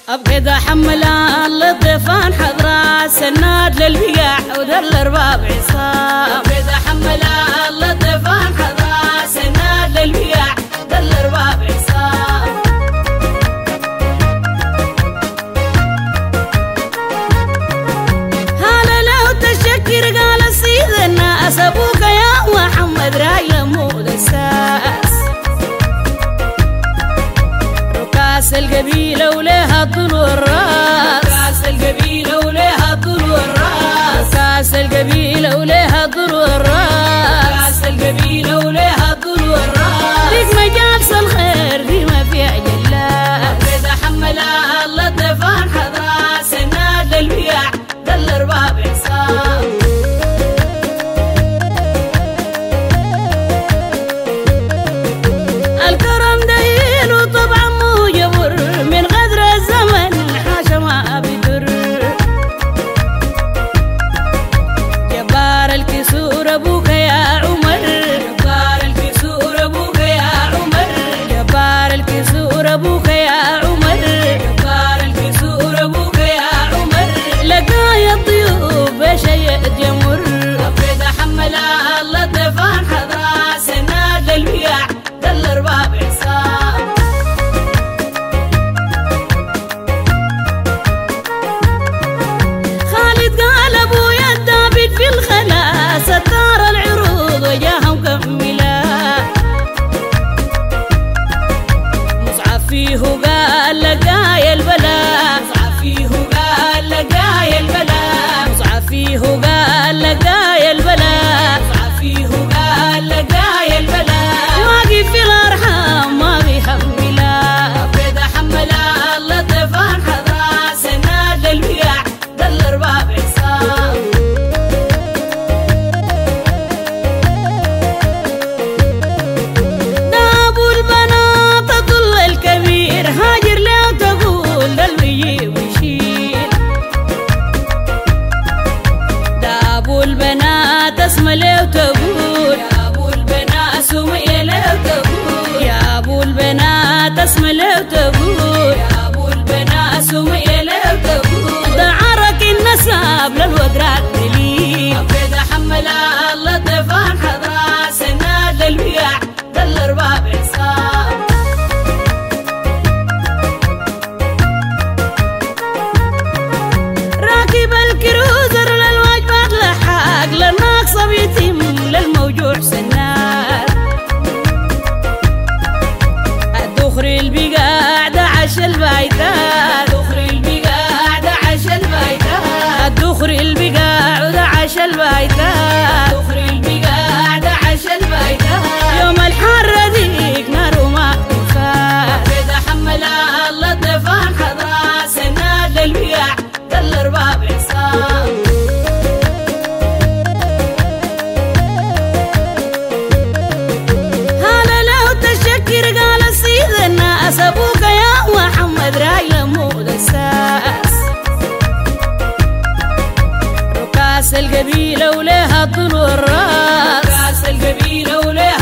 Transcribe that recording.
أبقى حملان للضيفان حضرة سناد للبياع ودل الأرباب عصام. أبقى حملان للضيفان حضرة سناد للبياع دل الأرباب عصام. هلا لو تشكر قال السيد الناس أبوك يا محمد راي لمود الساس. ركاس القبيلة وليها طول الراس. ركاس القبيلة وليها طول الراس. ركاس القبيلة وليها طول الراس. ركاس القبيلة وليها طول الراس. ليك مجالس الخير دي ما فيها جلال. إذا حملها الله الضيفان حضرة سناد للبياع دل أرباب عصام. الكرم دين وطبعا مو جبر من غدر الزمن حاشا ما بيدر. جبار الكسور ابوك يا عمر. جبار الكسور ابوك يا عمر. جبار الكسور ابوك يا عمر. جبار الكسور ابوك يا عمر. لقايا الضيوف بشيء يمر. أبدا حملها الله الضيفان حضرة سناد للبياع دل أرباب عصام. خالد قال ابويا الدابت في الخلا ستار العروض وجاها مكملة. مصعب فيه قال لقايا البلا. مصعب فيه قال لقايا البلا. مصعب فيه قال لقايا البلا. مصعب فيه قال لقايا البلا. واقف في الارحام ما بيحملها. أبدا حملها الله الضيفان حضرة سناد للبياع دل أرباب عصام. دابو البنات طل الكبير هاجر لو تقول دل بيجيب ويشيل. دابو البنات اسمى لو تقول. يا ابو البنات سمية لو تقول. يا ابو البنات اسمى لو تقول. يا ابو البنات سمية لو تقول. دعرك النساب للوقرات دليل. أبدا حملها الله الضيفان حضرة سناد للبياع دل أرباب عصام. راكب الكروزر للواجبات لحاق للناقصة بيتم للموجوع سناد. الدخري اللي قاعدة عش البايتات. الدخري اللي قاعدة عش البايتات. الدخري اللي قاعدة عش البايتات. الدخري اللي قاعدة عش البايتات. يوم الحارة ديك نار وما تفات. إذا حملها الله الضيفان حضرة سناد للبياع دل أرباب عصام. هلا لو تشكر قال السيد الناس أبوك يا محمد راي لمود الساس. ركاس القبيلة وليها طول الراس. ركاس القبيلة وليها